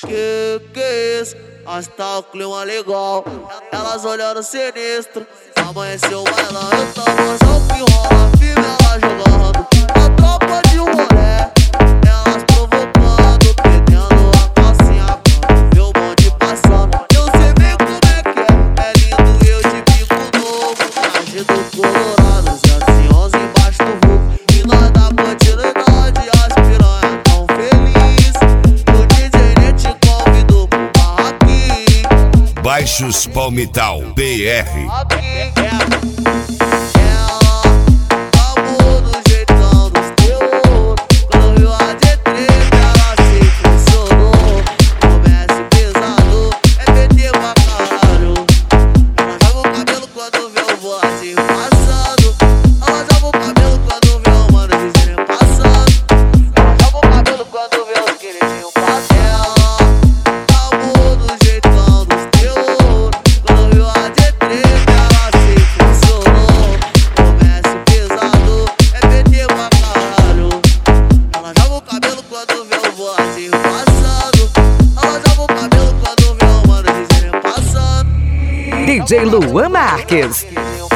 Que é isso? Mas tá o clima legal. Elas olhando sinistro. Amanheceu o bailão, eu tava só o que rola. Firme ela jogando. A tropa de rolé. Elas provocando, perdendo a calcinha. Vê o bonde passando. Eu sei bem como é que é. É lindo eu de bico novo. Traje do Colorado, 011 embaixo do vulco. E nós da continuidade, as piranha tão feliz. O DJ nem te convidou pro barraquinho. Baixos Palmital PR. DJ Luan Marques.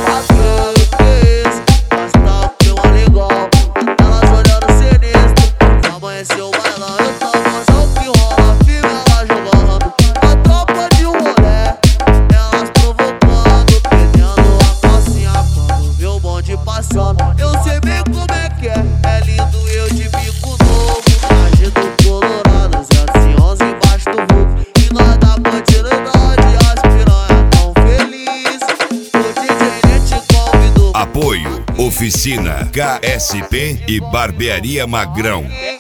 Eu sei bem como é que é lindo eu de bico novo. Traje do Colorado, 011 embaixo do vulco. E nós da continuidade, as piranha tão feliz. O DJ nem te convidou. Apoio Oficina KSP e Barbearia Magrão.